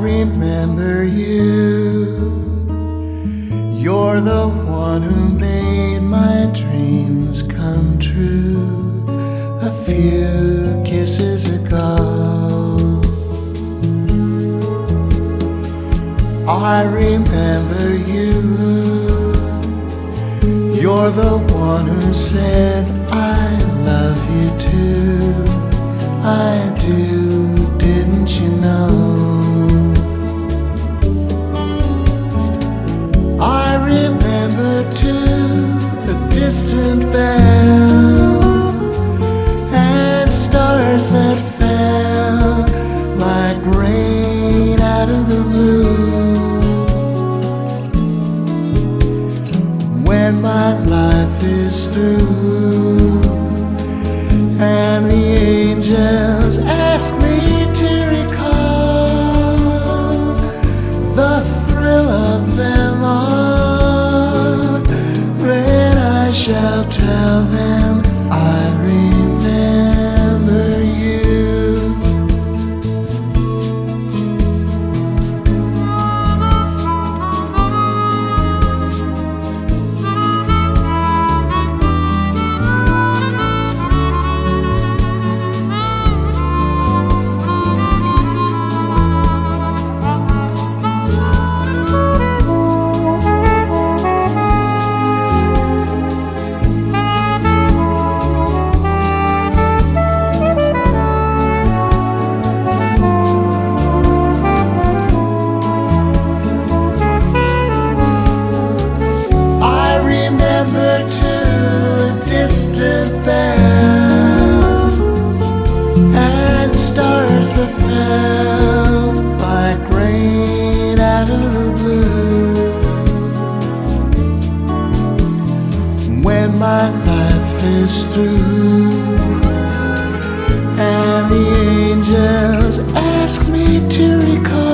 remember you. You're the one who made my dreams come true a few kisses ago. I remember you. You're the one who said I love you too. I do, didn't you know? I remember too the distant bell and stars that fell like rain out of the blue. When my life is through and the angels ask me to recall the thrill of them all, when I shall tell them I remember you. And stars that fell like rain out of the blue. When my life is through and the angels ask me to recall